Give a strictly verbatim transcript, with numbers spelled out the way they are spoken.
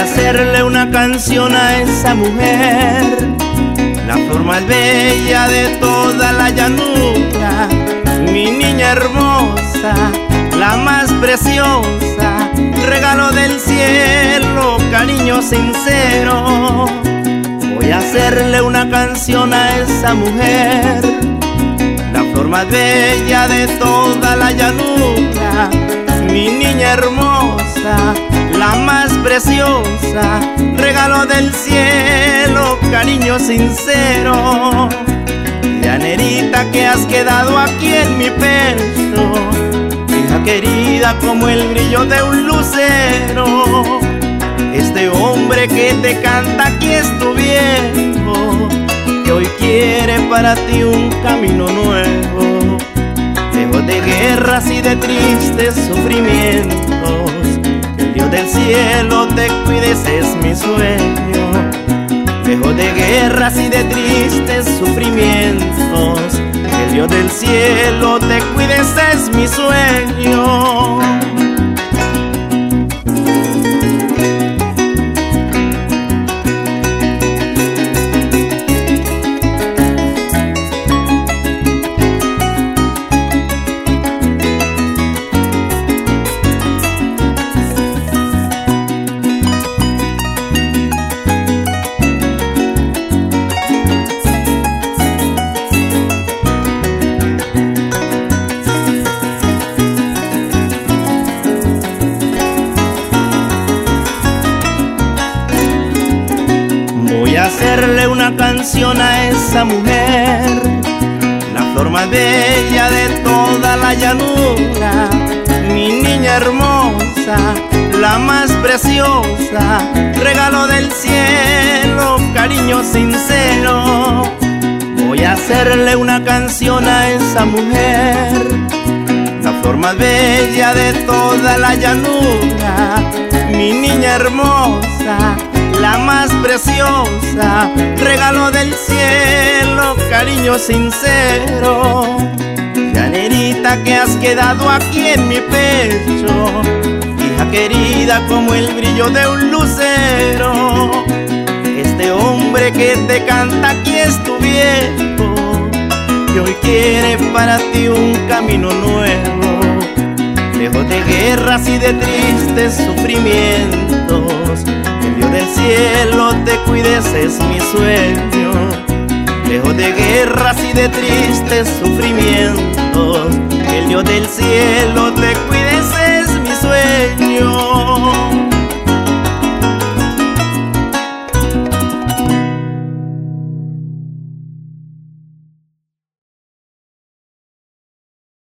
hacerle una canción a esa mujer, la flor más bella de toda la llanura, mi niña hermosa, la más preciosa, regalo del cielo, cariño sincero. Voy a hacerle una canción a esa mujer, la flor más bella de toda la llanura, mi niña hermosa, la más preciosa, regalo del cielo, cariño sincero. Llanerita que has quedado aquí en mi pecho, hija querida como el brillo de un lucero. Este hombre que te canta aquí es tu viejo, que hoy quiere para ti un camino nuevo. Lejos de guerras y de tristes sufrimientos, que el Dios del cielo te cuide, ese es mi sueño. Lejos de guerras y de tristes sufrimientos, que el Dios del cielo te cuide, ese es mi sueño. Voy a hacerle una canción a esa mujer, la flor más bella de toda la llanura, mi niña hermosa, la más preciosa, regalo del cielo, cariño sincero. Voy a hacerle una canción a esa mujer, la flor más bella de toda la llanura, mi niña hermosa, la más preciosa, regalo del cielo, cariño sincero. Llanerita que has quedado aquí en mi pecho, hija querida como el brillo de un lucero. Este hombre que te canta aquí es tu viejo, que hoy quiere para ti un camino nuevo. Lejos de guerras y de tristes sufrimientos, que el Dios del cielo te cuide, ese es mi sueño. Lejos de guerras y de tristes sufrimientos, que el Dios del cielo te